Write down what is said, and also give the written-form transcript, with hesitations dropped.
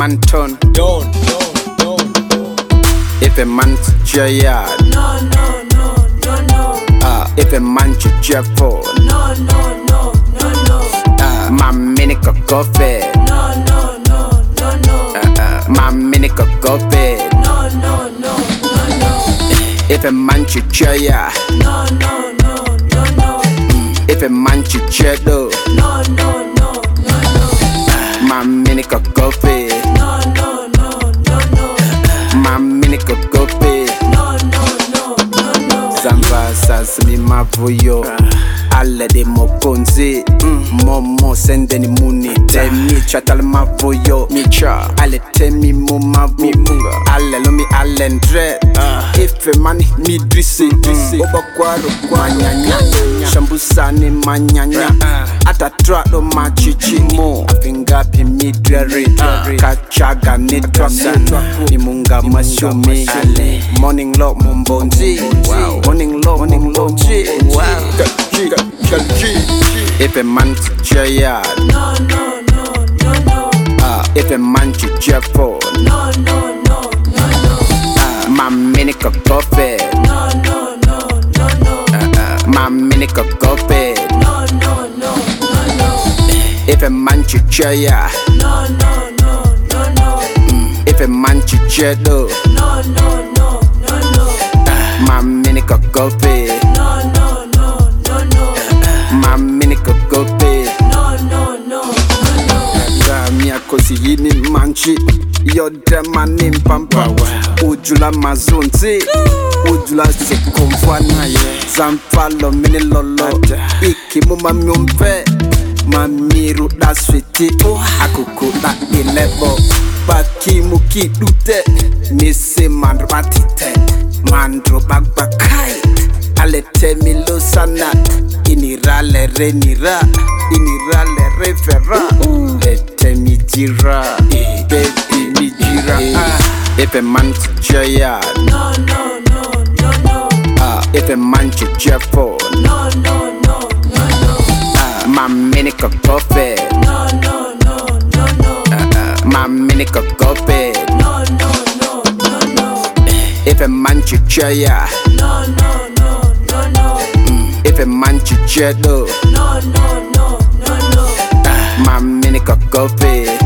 man turn. Don't. If a man to jail, No. if a man to jail for, No. my mini could go bed. No. My mini could go bed. No. If a man to jail, No. if a man to jail, No. my mini could go bed. No. My mini could go bed. No. Zamba sasmi mavuyo alle de mokonzi momo sende ni muni temi chatal mavuyo micha alle temi mo mavu alle lo mi alle ndre ife mani mi drisi obakwaro kwa nyanya shambusani manyanya ata trado machichi mo afingapi mi dre kachaga ni trasa ni munga mashomi morning lock mumbonzi morning low, G. If a man to jail, No. if a man to jail for, No. my mini could go bed. No. My mini could go bed. No. If a man to jail, No. if a man to jail, No. my mini could go bed. No. My mini could go bed. No. Mia kosi yini manchi yo demani pampa ujula mazonzi ujula se konfana zampalo mini lolo iki muma myumpe mamiru da switi akuku da ilebo baki muki dute nise mandro batite mandro bagbakai alete milo sana inirale renira inirale refera lete mi jira baby mi jira if a man to jail No. if a man to jail for No. my mini could go bed No. my mini could go bed No. if a man to jail No. if a man to jail No. my mini could go bed